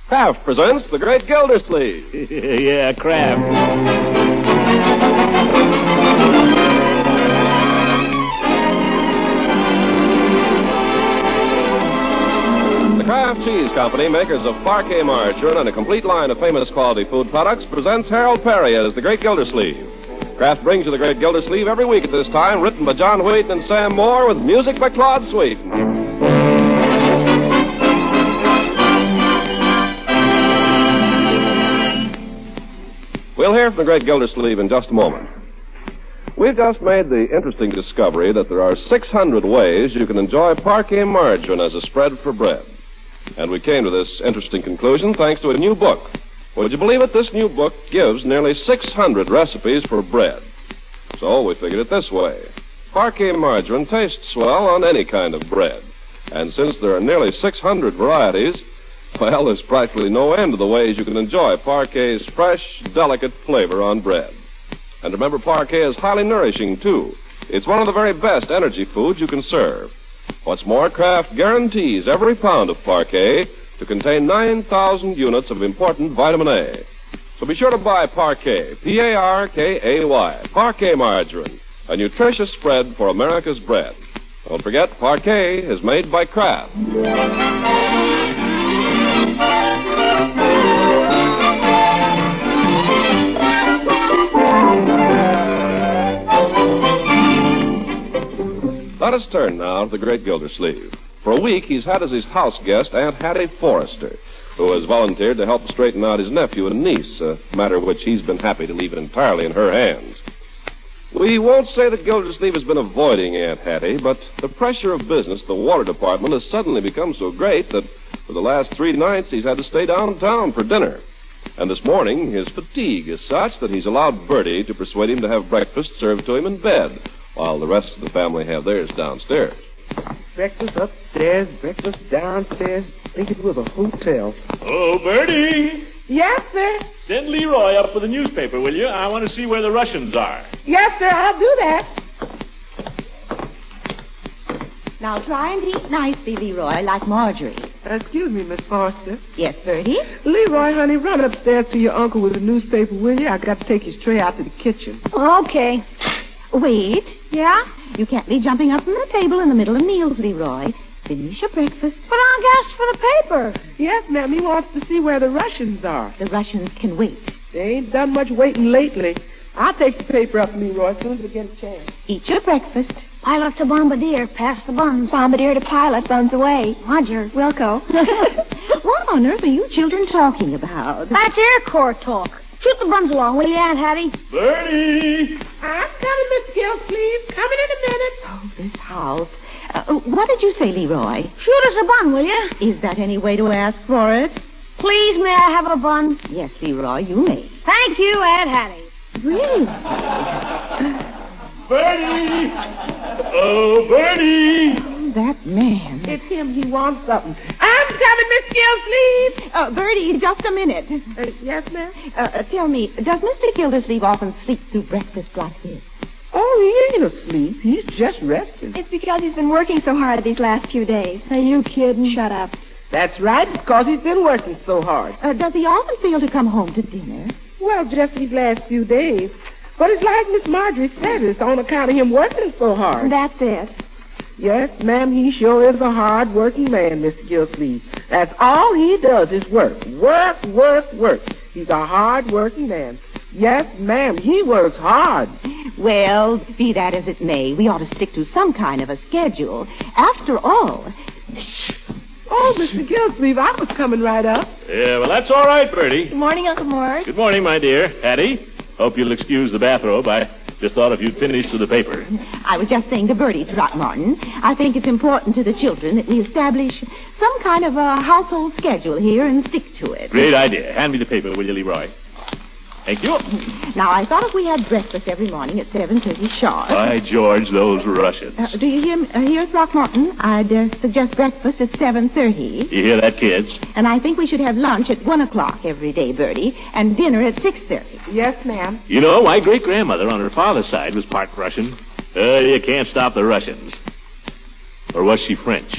Kraft presents The Great Gildersleeve. Yeah, Kraft. The Kraft Cheese Company, makers of Parquet margarine and a complete line of famous quality food products, presents Harold Perry as The Great Gildersleeve. Kraft brings you The Great Gildersleeve every week at this time, written by John Wheaton and Sam Moore, with music by Claude Sweet. We'll hear from The Great Gildersleeve in just a moment. We've just made the interesting discovery that there are 600 ways you can enjoy Parquet margarine as a spread for bread. And we came to this interesting conclusion thanks to a new book. Would you believe it? This new book gives nearly 600 recipes for bread. So we figured it this way. Parquet margarine tastes well on any kind of bread. And since there are nearly 600 varieties, well, there's practically no end to the ways you can enjoy Parquet's fresh, delicate flavor on bread. And remember, Parquet is highly nourishing, too. It's one of the very best energy foods you can serve. What's more, Kraft guarantees every pound of Parquet to contain 9,000 units of important vitamin A. So be sure to buy Parquet, P-A-R-K-A-Y, Parquet margarine, a nutritious spread for America's bread. Don't forget, Parquet is made by Kraft. Let us turn now to the Great Gildersleeve. For a week, he's had as his house guest Aunt Hattie Forrester, who has volunteered to help straighten out his nephew and niece, a matter which he's been happy to leave entirely in her hands. We won't say that Gildersleeve has been avoiding Aunt Hattie, but the pressure of business at the water department has suddenly become so great that for the last 3 nights he's had to stay downtown for dinner. And this morning, his fatigue is such that he's allowed Bertie to persuade him to have breakfast served to him in bed, while the rest of the family have theirs downstairs. Breakfast upstairs, breakfast downstairs. Think it was a hotel. Oh, Bertie! Yes, sir. Send Leroy up for the newspaper, will you? I want to see where the Russians are. Yes, sir, I'll do that. Now try and eat nicely, Leroy, like Marjorie. Excuse me, Miss Forrester. Yes, Bertie? Leroy, honey, run upstairs to your uncle with the newspaper, will you? I got to take his tray out to the kitchen. Okay. Wait. Yeah? You can't be jumping up from the table in the middle of meals, Leroy. Finish your breakfast. But Unc asked for the paper. Yes, ma'am, he wants to see where the Russians are. The Russians can wait. They ain't done much waiting lately. I'll take the paper up, Leroy, as soon as I get a chance. Eat your breakfast. Pilot to bombardier, pass the buns. Bombardier to pilot, buns away. Roger, Wilco. What on earth are you children talking about? That's Air Corps talk. Shoot the buns along, will you, Aunt Hattie? Bertie! I'm coming, Miss Gildersleeve. Coming in a minute. Oh, this house. What did you say, Leroy? Shoot us a bun, will you? Is that any way to ask for it? Please, may I have a bun? Yes, Leroy, you may. Thank you, Aunt Hattie. Really? Bertie! Oh, Bertie! Oh, that man. It's him. He wants something. I'm coming, Miss Gildersleeve. Bertie, just a minute. Yes, ma'am? Tell me, does Mr. Gildersleeve often sleep through breakfast like this? Oh, he ain't asleep. He's just resting. It's because he's been working so hard these last few days. Are you kidding? Shut up. That's right. It's because he's been working so hard. Does he often fail to come home to dinner? Well, just these last few days. But it's like Miss Marjorie said, it's on account of him working so hard. That's it. Yes, ma'am, he sure is a hard-working man, Mr. Gildersleeve. That's all he does is work. Work, work, work. He's a hard-working man. Yes, ma'am, he works hard. Well, be that as it may, we ought to stick to some kind of a schedule. After all... Oh, Mr. Gildersleeve, I was coming right up. Yeah, well, that's all right, Bertie. Good morning, Uncle Mort. Good morning, my dear. Hattie, hope you'll excuse the bathrobe. I just thought if you'd finished with the paper. I was just saying to Bertie, Throckmorton, I think it's important to the children that we establish some kind of a household schedule here and stick to it. Great idea. Hand me the paper, will you, Leroy? Thank you. Now, I thought if we had breakfast every morning at 7:30 sharp. By George, those Russians. Do you hear Throckmorton? I'd suggest breakfast at 7:30. You hear that, kids? And I think we should have lunch at 1 o'clock every day, Bertie, and dinner at 6:30. Yes, ma'am. You know, my great-grandmother on her father's side was part Russian. You can't stop the Russians. Or was she French?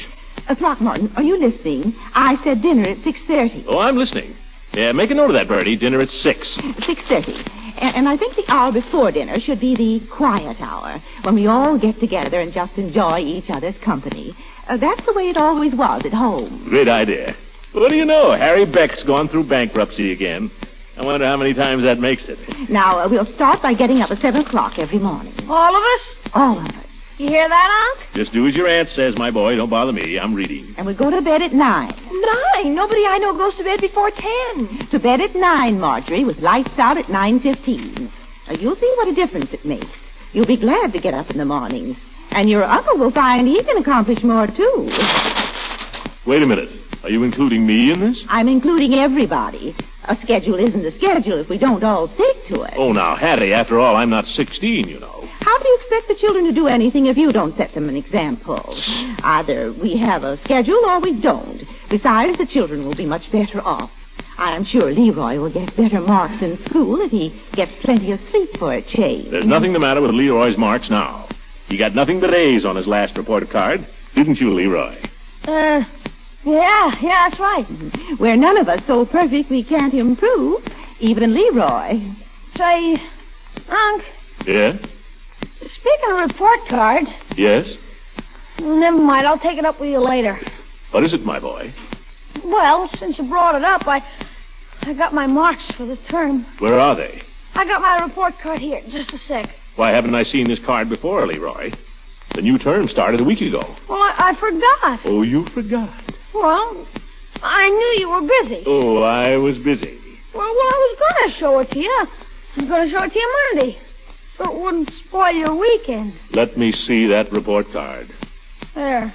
Throckmorton, are you listening? I said dinner at 6:30. Oh, I'm listening. Yeah, make a note of that, Bertie. Dinner at 6. 6:30. And I think the hour before dinner should be the quiet hour, when we all get together and just enjoy each other's company. That's the way it always was at home. Great idea. What do you know? Harry Beck's gone through bankruptcy again. I wonder how many times that makes it. Now, we'll start by getting up at 7 o'clock every morning. All of us? All of us. You hear that, Unc? Just do as your aunt says, my boy. Don't bother me. I'm reading. And we go to bed at 9. 9? Nobody I know goes to bed before 10. To bed at 9, Marjorie, with lights out at 9:15. You'll see what a difference it makes. You'll be glad to get up in the mornings. And your uncle will find he can accomplish more, too. Wait a minute. Are you including me in this? I'm including everybody. A schedule isn't a schedule if we don't all stick to it. Oh, now, Hattie, after all, I'm not 16, you know. How do you expect the children to do anything if you don't set them an example? Either we have a schedule or we don't. Besides, the children will be much better off. I'm sure Leroy will get better marks in school if he gets plenty of sleep for a change. There's nothing the matter with Leroy's marks now. He got nothing but A's on his last report card. Didn't you, Leroy? Yeah, that's right. We're none of us so perfect we can't improve. Even Leroy. Say, Unc, Yeah? speaking of report cards, Yes? never mind, I'll take it up with you later. What is it, my boy? Well, since you brought it up, I got my marks for the term. Where are they? I got my report card here. Just a sec. Why haven't I seen this card before, Leroy? The new term started a week ago. Well, I forgot. Oh, you forgot. Well, I knew you were busy. Oh, I was busy. Well, I was going to show it to you. I was going to show it to you Monday. So it wouldn't spoil your weekend. Let me see that report card. There.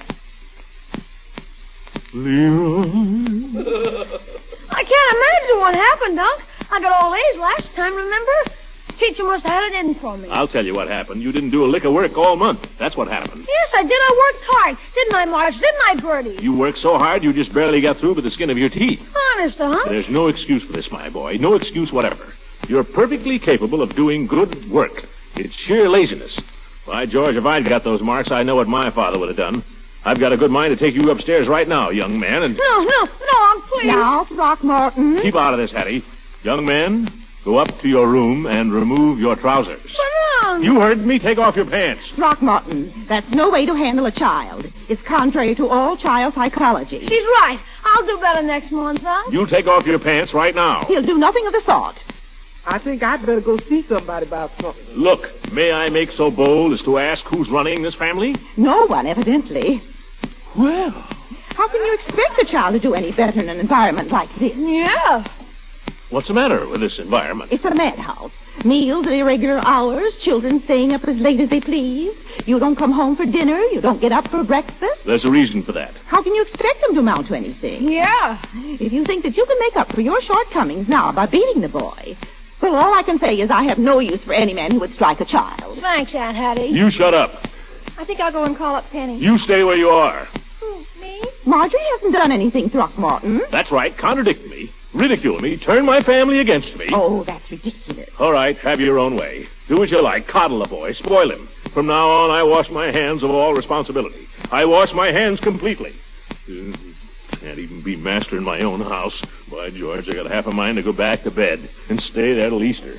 Leroy. I can't imagine what happened, Unc. I got all A's last time, remember? Teacher must have had it in for me. I'll tell you what happened. You didn't do a lick of work all month. That's what happened. Yes, I did. I worked hard. Didn't I, Marge? Didn't I, Bertie? You worked so hard you just barely got through with the skin of your teeth. Honest, Unc? There's no excuse for this, my boy. No excuse whatever. You're perfectly capable of doing good work. It's sheer laziness. By George, if I'd got those marks, I know what my father would have done. I've got a good mind to take you upstairs right now, young man, and... No, Unc, please. Now, Throckmorton. Keep out of this, Hattie. Young man, go up to your room and remove your trousers. But, Unc... You heard me. Take off your pants. Throckmorton, that's no way to handle a child. It's contrary to all child psychology. She's right. I'll do better next month, Unc. You take off your pants right now. He'll do nothing of the sort. I think I'd better go see somebody about something. Look, may I make so bold as to ask who's running this family? No one, evidently. Well... How can you expect a child to do any better in an environment like this? Yeah. What's the matter with this environment? It's a madhouse. Meals at irregular hours, children staying up as late as they please. You don't come home for dinner, you don't get up for breakfast. There's a reason for that. How can you expect them to amount to anything? Yeah. If you think that you can make up for your shortcomings now by beating the boy, well, all I can say is I have no use for any man who would strike a child. Thanks, Aunt Hattie. You shut up. I think I'll go and call up Penny. You stay where you are. Me? Marjorie hasn't done anything, Throckmorton. That's right. Contradict me. Ridicule me. Turn my family against me. Oh, that's ridiculous. All right. Have your own way. Do as you like. Coddle the boy. Spoil him. From now on, I wash my hands of all responsibility. I wash my hands completely. Can't even be master in my own house. By George, I got half a mind to go back to bed and stay there till Easter.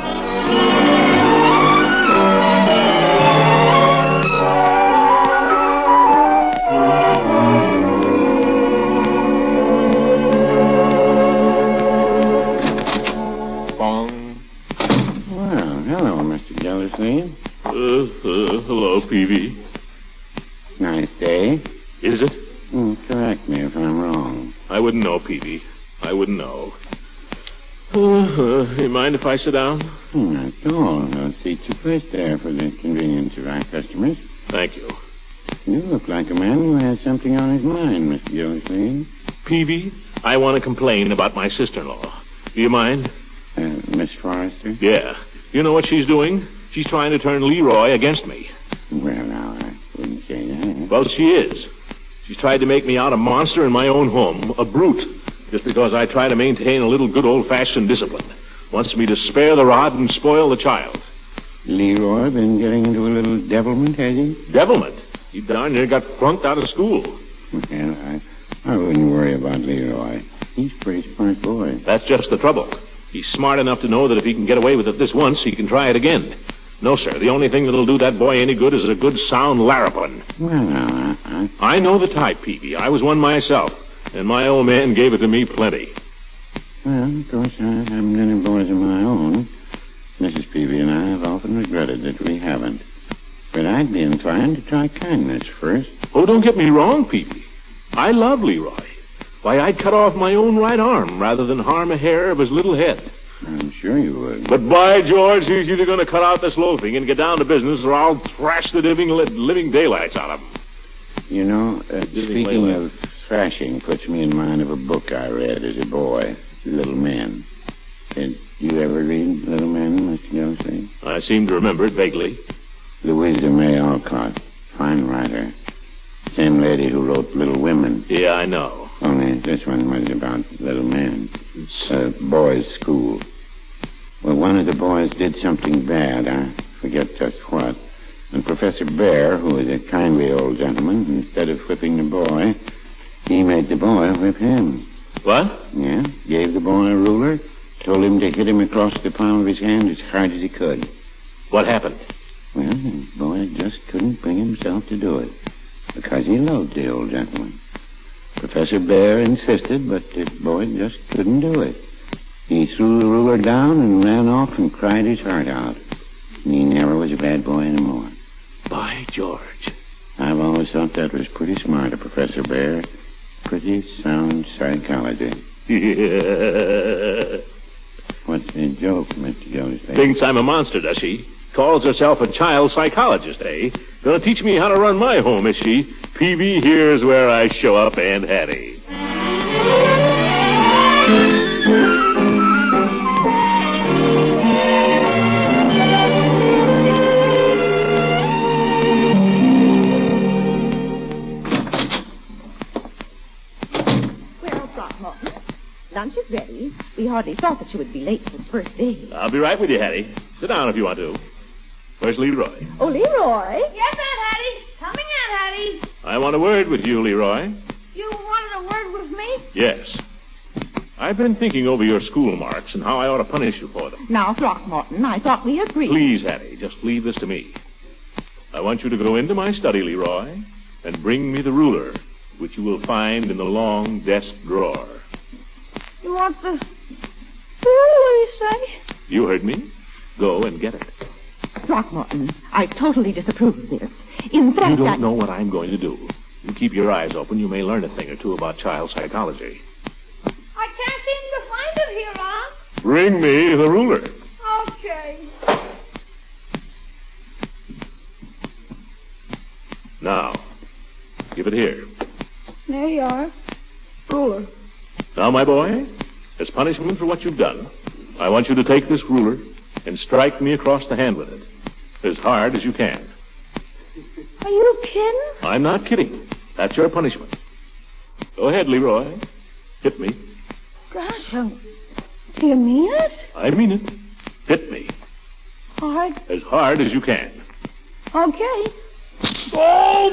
Gildersleeve. Hello, Peavy. Nice day. Is it? Correct me if I'm wrong. I wouldn't know, Peavy. I wouldn't know. You mind if I sit down? Not at all. Those seats are placed there for the convenience of our customers. Thank you. You look like a man who has something on his mind, Mr. Gildersleeve. Peavy, I want to complain about my sister-in-law. Do you mind? Miss Forrester? Yeah. You know what she's doing? She's trying to turn Leroy against me. Well, now, I wouldn't say that. Well, she is. She's tried to make me out a monster in my own home, a brute, just because I try to maintain a little good old-fashioned discipline. Wants me to spare the rod and spoil the child. Leroy been getting into a little devilment, has he? Devilment? He darn near got flunked out of school. Well, I wouldn't worry about Leroy. He's a pretty smart boy. That's just the trouble. He's smart enough to know that if he can get away with it this once, he can try it again. No, sir, the only thing that'll do that boy any good is a good sound larrapin. Well, now, I know the type, Peavy. I was one myself, and my old man gave it to me plenty. Well, of course, I haven't any boys of my own. Mrs. Peavy and I have often regretted that we haven't. But I'd be inclined to try kindness first. Oh, don't get me wrong, Peavy. I love Leroy. Why, I'd cut off my own right arm rather than harm a hair of his little head. I'm sure you would. But by George, he's either going to cut out this loafing and get down to business, or I'll thrash the living daylights out of him. You know, speaking of thrashing puts me in mind of a book I read as a boy, Little Men. Did you ever read Little Men, Mr. Gildersleeve? I seem to remember it vaguely. Louisa May Alcott, fine writer. Same lady who wrote Little Women. Yeah, I know. Only this one was about little men. It's a boys' school. Well, one of the boys did something bad. I forget just what. And Professor Bear, who was a kindly old gentleman, instead of whipping the boy, he made the boy whip him. What? Yeah, gave the boy a ruler, told him to hit him across the palm of his hand as hard as he could. What happened? Well, the boy just couldn't bring himself to do it, because he loved the old gentleman. Professor Bear insisted, but the boy just couldn't do it. He threw the ruler down and ran off and cried his heart out. And he never was a bad boy anymore. By George. I've always thought that was pretty smart of Professor Bear. Pretty sound psychology. Yeah. What's the joke, Mr. Gildersleeve? Thinks I'm a monster, does she? Calls herself a child psychologist, eh? Gonna teach me how to run my home, is she? Peavy, here's where I show up, Aunt Hattie. Well, Throckmorton, lunch is ready. We hardly thought that you would be late for the first day. I'll be right with you, Hattie. Sit down if you want to. Where's Leroy? Oh, Leroy? Yes, Aunt Hattie. Coming, Aunt Hattie. I want a word with you, Leroy. You wanted a word with me? Yes. I've been thinking over your school marks and how I ought to punish you for them. Now, Throckmorton, I thought we agreed. Please, Hattie, just leave this to me. I want you to go into my study, Leroy, and bring me the ruler, which you will find in the long desk drawer. You want the ruler, you say? You heard me. Go and get it. Throckmorton, I totally disapprove of this. In fact, You don't know what I'm going to do. You keep your eyes open, you may learn a thing or two about child psychology. I can't seem to find it here, Aunt. Bring me the ruler. Okay. Now, give it here. There you are. Ruler. Now, my boy, as punishment for what you've done, I want you to take this ruler and strike me across the hand with it, as hard as you can. Are you kidding? I'm not kidding. That's your punishment. Go ahead, Leroy. Hit me. Gosh, do you mean it? I mean it. Hit me. Hard. As hard as you can. Okay. Oh!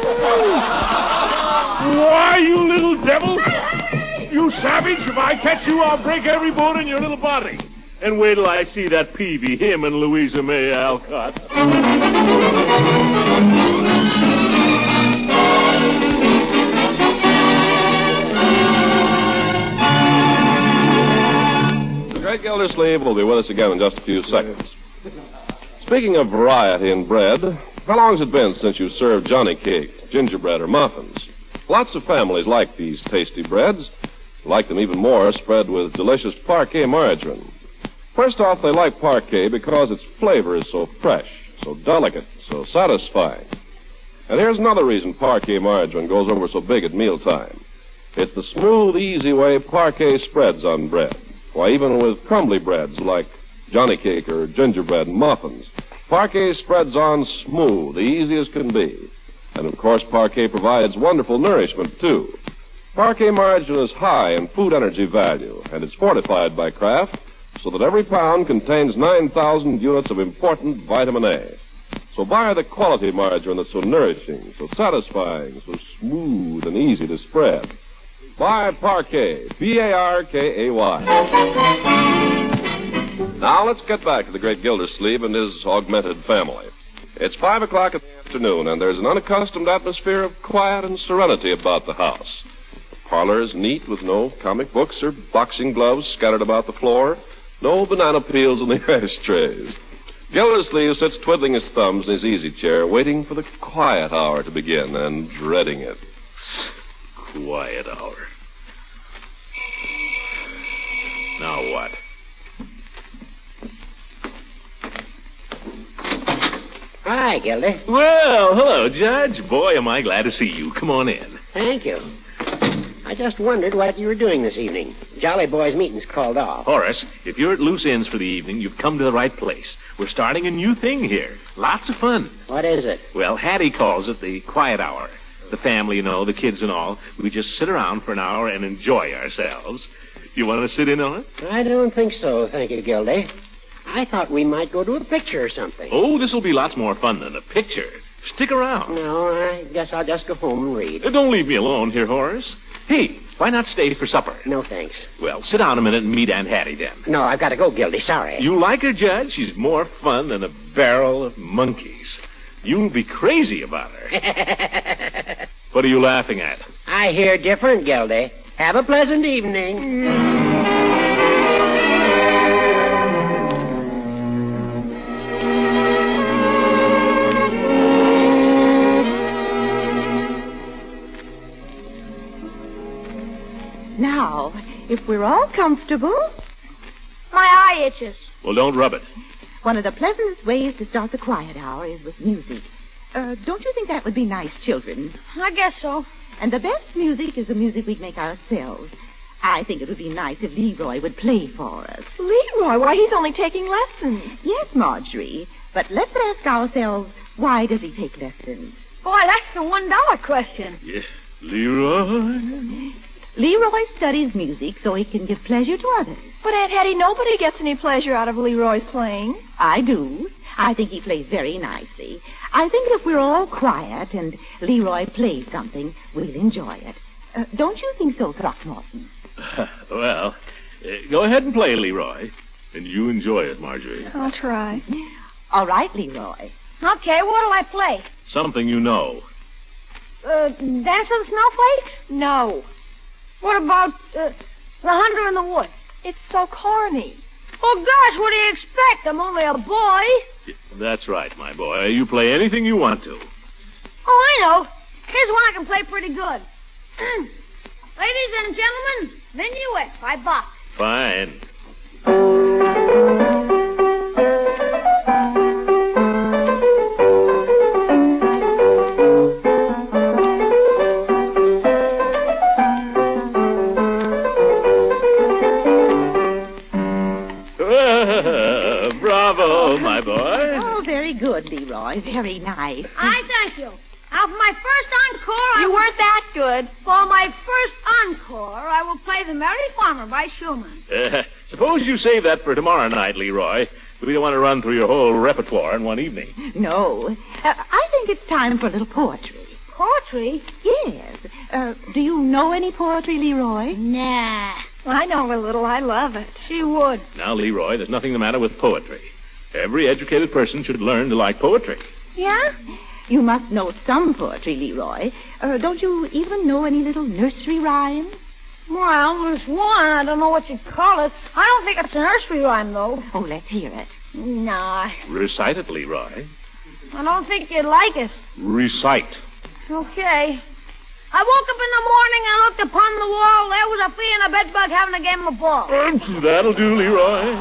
Why, you little devil! You savage! If I catch you, I'll break every bone in your little body. And wait till I see that Peavy, him and Louisa May Alcott. The great Gildersleeve will be with us again in just a few seconds. Speaking of variety in bread, how long has it been since you served Johnny cake, gingerbread, or muffins? Lots of families like these tasty breads, like them even more spread with delicious parquet margarine. First off, they like parquet because its flavor is so fresh, so delicate, so satisfying. And here's another reason parquet margarine goes over so big at mealtime. It's the smooth, easy way parquet spreads on bread. Why, even with crumbly breads like Johnny cake or gingerbread and muffins, parquet spreads on smooth, easy as can be. And, of course, parquet provides wonderful nourishment, too. Parquet margarine is high in food energy value, and it's fortified by Kraft so that every pound contains 9,000 units of important vitamin A. So So buy the quality margarine that's so nourishing, so satisfying, so smooth and easy to spread. Buy Parkay, P-A-R-K-A-Y. Now let's get back to the great Gildersleeve and his augmented family. It's 5 o'clock in the afternoon, and there's an unaccustomed atmosphere of quiet and serenity about the house. The parlor is neat with no comic books or boxing gloves scattered about the floor, no banana peels in the ashtrays. Gildersleeve sits twiddling his thumbs in his easy chair, waiting for the quiet hour to begin and dreading it. Quiet hour. Now what? Hi, Gildy. Well, hello, Judge. Boy, am I glad to see you. Come on in. Thank you. I just wondered what you were doing this evening. Jolly Boys meeting's called off. Horace, if you're at loose ends for the evening, you've come to the right place. We're starting a new thing here. Lots of fun. What is it? Well, Hattie calls it the quiet hour. The family, you know, the kids and all. We just sit around for an hour and enjoy ourselves. You want to sit in on it? I don't think so, thank you, Gildy. I thought we might go to a picture or something. Oh, this will be lots more fun than a picture. Stick around. No, I guess I'll just go home and read. Don't leave me alone here, Horace. Hey, why not stay for supper? No, thanks. Well, sit down a minute and meet Aunt Hattie then. No, I've got to go, Gildy. Sorry. You like her, Judge? She's more fun than a barrel of monkeys. You'll be crazy about her. What are you laughing at? I hear different, Gildy. Have a pleasant evening. Now, if we're all comfortable, My eye itches. Well, don't rub it. one of the pleasantest ways to start the quiet hour is with music. Don't you think that would be nice, children? I guess so. And the best music is the music we'd make ourselves. I think it would be nice if Leroy would play for us. Leroy, why, he's only taking lessons. Yes, Marjorie, but let's ask ourselves, why does he take lessons? Boy, that's the $1 question. Yeah. Leroy? Leroy studies music so he can give pleasure to others. But, Aunt Hattie, nobody gets any pleasure out of Leroy's playing. I do. I think he plays very nicely. I think if we're all quiet and Leroy plays something, we'll enjoy it. Don't you think so, Throckmorton? Well, go ahead and play, Leroy. And you enjoy it, Marjorie. I'll try. All right, Leroy. Okay, what'll I play? Something you know. Dance of the Snowflakes? No. What about, The Hunter in the Wood? It's so corny. Oh, gosh, what do you expect? I'm only a boy. That's right, my boy. You play anything you want to. Oh, I know. Here's one I can play pretty good. Ladies and gentlemen, Minuet by Bach. Fine. Bravo, my boy. Oh, very good, Leroy. Very nice. I thank you. Now, for my first encore, You weren't that good. For my first encore, I will play The Merry Farmer by Schumann. Suppose you save that for tomorrow night, Leroy. We don't want to run through your whole repertoire in one evening. No. I think it's time for a little poetry. Poetry? Yes. Do you know any poetry, Leroy? Nah. I know a little. I love it. She would. Now, Leroy, there's nothing the matter with poetry. Every educated person should learn to like poetry. Yeah? You must know some poetry, Leroy. Don't you even know any little nursery rhymes? Well, there's one. I don't know what you'd call it. I don't think it's a nursery rhyme, though. Oh, let's hear it. Nah. Recite it, Leroy. I don't think you'd like it. Recite. Okay. I woke up in the morning and looked upon the wall. There was a flea and a bedbug having a game of ball. That'll do, Leroy.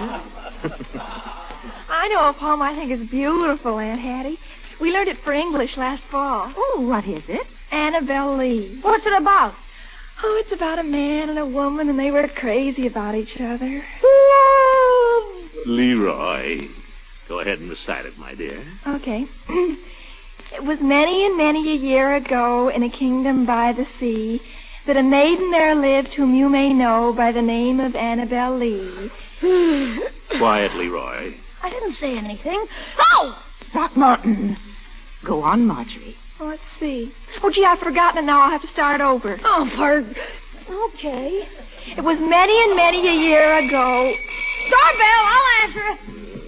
I know a poem I think is beautiful, Aunt Hattie. We learned it for English last fall. Oh, what is it? Annabelle Lee. What's it about? Oh, it's about a man and a woman, and they were crazy about each other. Leroy, go ahead and recite it, my dear. Okay. It was many and many a year ago in a kingdom by the sea that a maiden there lived whom you may know by the name of Annabelle Lee. Quiet, Leroy. I didn't say anything. Oh! Throckmorton. Go on, Marjorie. Oh, let's see. Oh, gee, I've forgotten it now. I'll have to start over. Oh, okay. It was many and many a year ago. Doorbell, I'll answer it.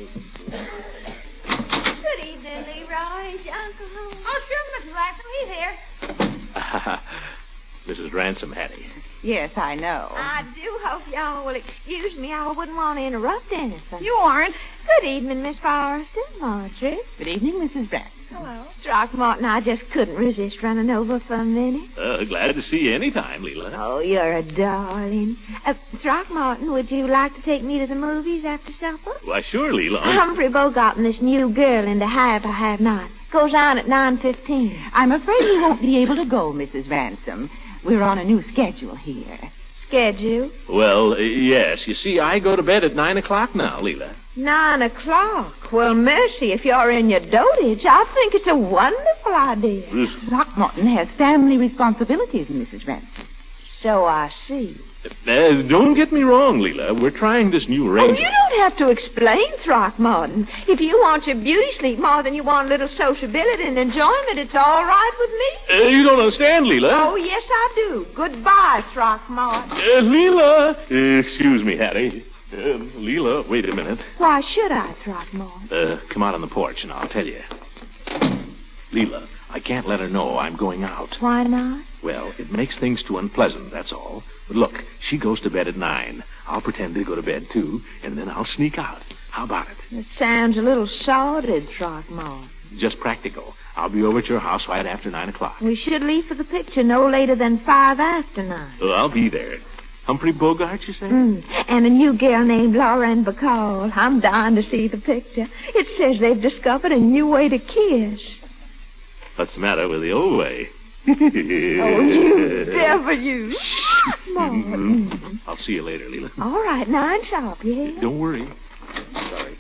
Good evening, Leroy. Is your uncle home? Oh, sure, Mrs. Ransom. He's here. Mrs. Ransom, Hattie. Yes, I know. I do hope y'all will excuse me. I wouldn't want to interrupt anything. You aren't. Good evening, Miss Forrester, Marjorie. Good evening, Mrs. Ransom. Hello. Throckmorton, I just couldn't resist running over for a minute. Glad to see you any time, Leela. Oh, you're a darling. Throckmorton, would you like to take me to the movies after supper? Why, sure, Leela. Humphrey Bogart and this new girl in the Have or Have Not. Goes on at 9:15. I'm afraid he won't be able to go, Mrs. Ransom. We're on a new schedule here. Schedule? Well, yes. You see, I go to bed at 9 o'clock now, Leela. 9 o'clock? Well, mercy, if you're in your dotage, I think it's a wonderful idea. Throckmorton has family responsibilities, Mrs. Ransom. So I see. Don't get me wrong, Leela. We're trying this new Oh, arrangement. you don't have to explain, Throckmorton. If you want your beauty sleep more than you want a little sociability and enjoyment, it's all right with me. You don't understand, Leela. Oh, yes, I do. Goodbye, Throckmorton. Leela. Excuse me, Hattie. Leela, wait a minute. Why should I, Throckmorton? Come out on the porch and I'll tell you. Leela, I can't let her know I'm going out. Why not? Well, it makes things too unpleasant, that's all. But look, she goes to bed at 9. I'll pretend to go to bed, too, and then I'll sneak out. How about it? It sounds a little sordid, Throckmorton. Just practical. I'll be over at your house right after 9 o'clock. We should leave for the picture no later than 5 after 9. Oh, I'll be there. Humphrey Bogart, you say? And a new girl named Lauren Bacall. I'm dying to see the picture. It says they've discovered a new way to kiss. What's the matter with the old way? Oh, you devil, you. I'll see you later, Leela. All right, 9 sharp, yeah? Don't worry. Sorry.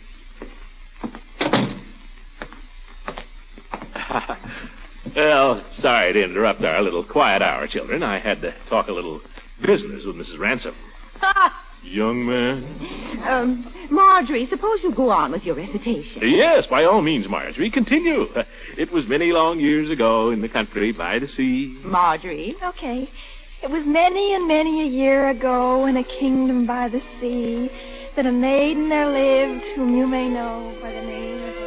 Well, sorry to interrupt our little quiet hour, children. I had to talk a little business with Mrs. Ransom. Young man. Marjorie, suppose you go on with your recitation. Yes, by all means, Marjorie. Continue. It was many long years ago in the country by the sea. Marjorie. Okay. It was many and many a year ago in a kingdom by the sea that a maiden there lived whom you may know by the name of...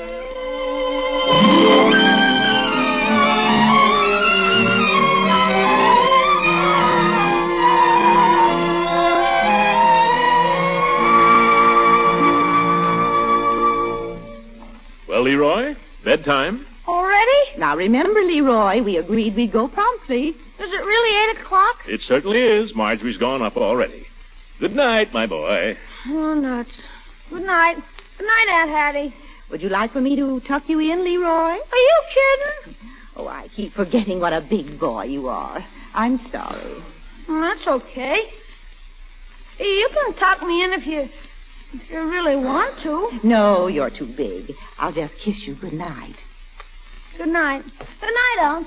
Well, Leroy, bedtime. Already? Now, remember, Leroy, we agreed we'd go promptly. Is it really 8 o'clock? It certainly is. Marjorie's gone up already. Good night, my boy. Oh, nuts. Good night. Good night, Aunt Hattie. Would you like for me to tuck you in, Leroy? Are you kidding? Oh, I keep forgetting what a big boy you are. I'm sorry. That's okay. You can tuck me in if you really want to. No, you're too big. I'll just kiss you good night. Good night. Good night, Unc.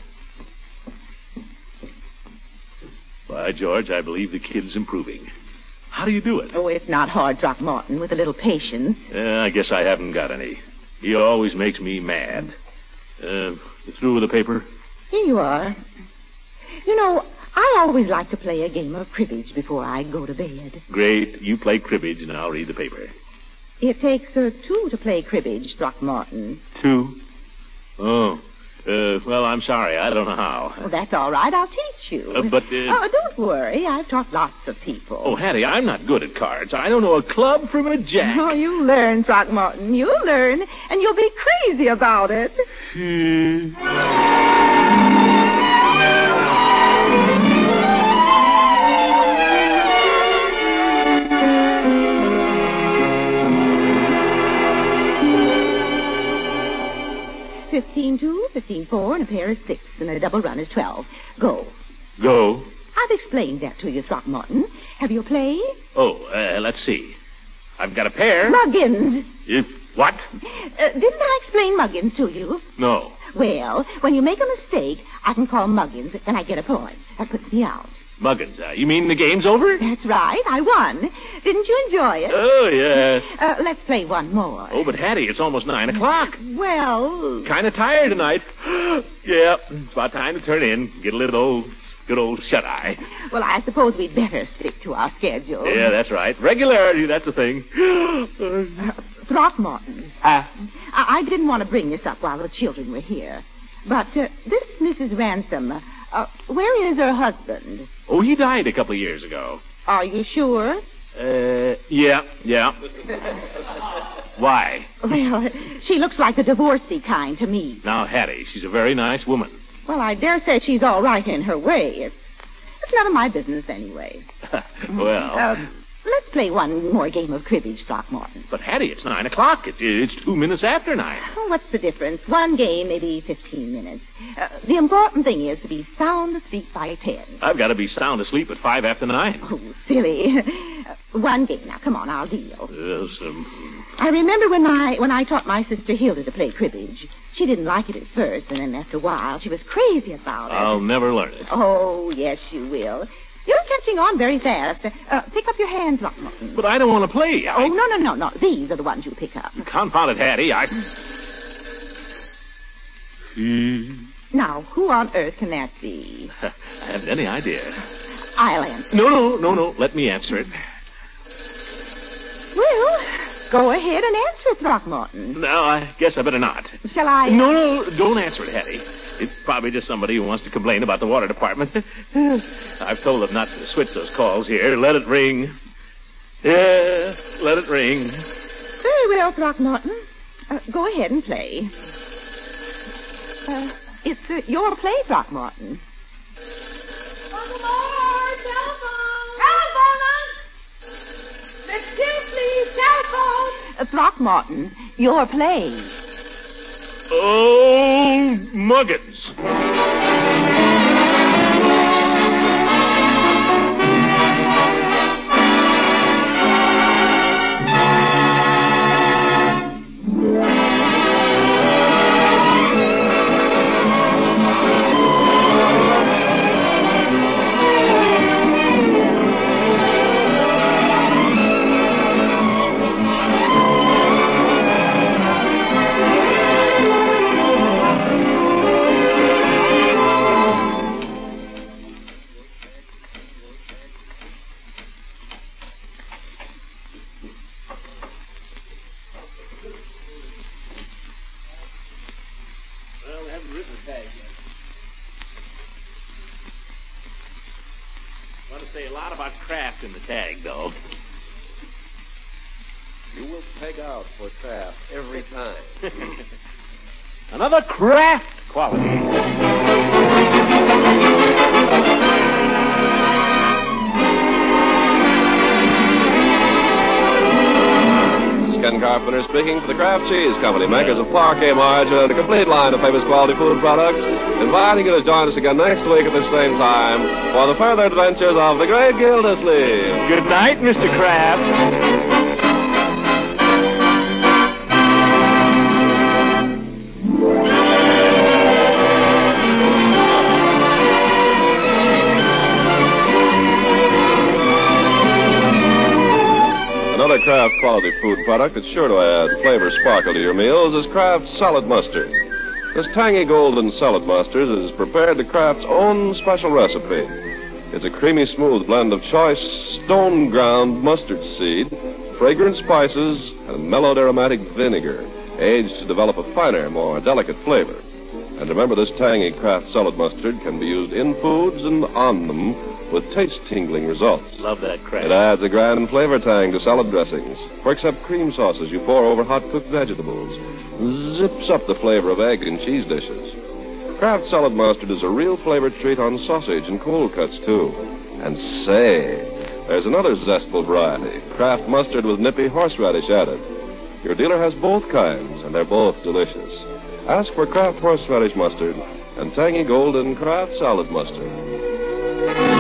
By George, I believe the kid's improving. How do you do it? Oh, it's not hard, Throckmorton, with a little patience. I guess I haven't got any. He always makes me mad. You through with the paper? Here you are. You know, I always like to play a game of cribbage before I go to bed. Great. You play cribbage, and I'll read the paper. It takes 2 to play cribbage, Throckmorton. 2? Oh. Well, I'm sorry. I don't know how. Well, that's all right. I'll teach you. But... Oh, don't worry. I've taught lots of people. Oh, Hattie, I'm not good at cards. I don't know a club from a jack. Oh, you learn, Throckmorton. You'll learn, and you'll be crazy about it. 15-2, 15-4, and a pair of 6, and a double run is 12. Go. Go? I've explained that to you, Throckmorton. Have you played? Oh, let's see. I've got a pair. Muggins. What? Didn't I explain Muggins to you? No. Well, when you make a mistake, I can call Muggins, and I get a point. That puts me out. Muggins, you mean the game's over? That's right. I won. Didn't you enjoy it? Oh, yes. Let's play one more. Oh, but Hattie, it's almost 9 o'clock. Well... Kind of tired tonight. Yeah, it's about time to turn in. Get a little good old shut-eye. Well, I suppose we'd better stick to our schedule. Yeah, that's right. Regularity, that's the thing. Throckmorton. I didn't want to bring this up while the children were here. But this Mrs. Ransom, where is her husband? Oh, he died a couple of years ago. Are you sure? Yeah. Why? Well, she looks like the divorcee kind to me. Now, Hattie, she's a very nice woman. Well, I dare say she's all right in her way. It's none of my business anyway. Well... let's play one more game of cribbage, Throckmorton. But, Hattie, it's 9 o'clock. It's 2 minutes after 9. Oh, what's the difference? One game, maybe 15 minutes. The important thing is to be sound asleep by 10. I've got to be sound asleep at 5 after 9. Oh, silly. One game. Now, come on, I'll deal. Yes, I remember when I taught my sister Hilda to play cribbage. She didn't like it at first, and then after a while, she was crazy about it. I'll never learn it. Oh, yes, you will. You're catching on very fast. Pick up your hand, Throckmorton. But I don't want to play. Oh, no. These are the ones you pick up. Confound it, Hattie. Now, who on earth can that be? I haven't any idea. I'll answer. No. Let me answer it. Well, go ahead and answer it, Throckmorton. No, I guess I better not. Shall I? No, don't answer it, Hattie. It's probably just somebody who wants to complain about the water department. I've told them not to switch those calls here. Let it ring. Yeah, let it ring. Very well, Throckmorton. Go ahead and play. It's your play, Throckmorton. Telephone! Throckmorton, your play. Oh, Muggins. Say a lot about Kraft in the tag, though. You will peg out for Kraft every time. Another Kraft quality. Ken Carpenter speaking for the Kraft Cheese Company, makers of Parquet margarine and a complete line of famous quality food products, inviting you to join us again next week at the same time for the further adventures of the great Gildersleeve. Good night, Mr. Kraft. Another Kraft quality food product that's sure to add flavor sparkle to your meals is Kraft Salad Mustard. This tangy golden salad mustard is prepared to Kraft's own special recipe. It's a creamy, smooth blend of choice stone-ground mustard seed, fragrant spices, and mellowed aromatic vinegar, aged to develop a finer, more delicate flavor. And remember, this tangy Kraft salad mustard can be used in foods and on them with taste-tingling results. Love that Kraft. It adds a grand flavor tang to salad dressings, quirks up cream sauces you pour over hot-cooked vegetables, zips up the flavor of egg and cheese dishes. Kraft salad mustard is a real flavor treat on sausage and cold cuts, too. And say, there's another zestful variety, Kraft mustard with nippy horseradish added. Your dealer has both kinds, and they're both delicious. Ask for Kraft horseradish mustard and tangy golden Kraft salad mustard.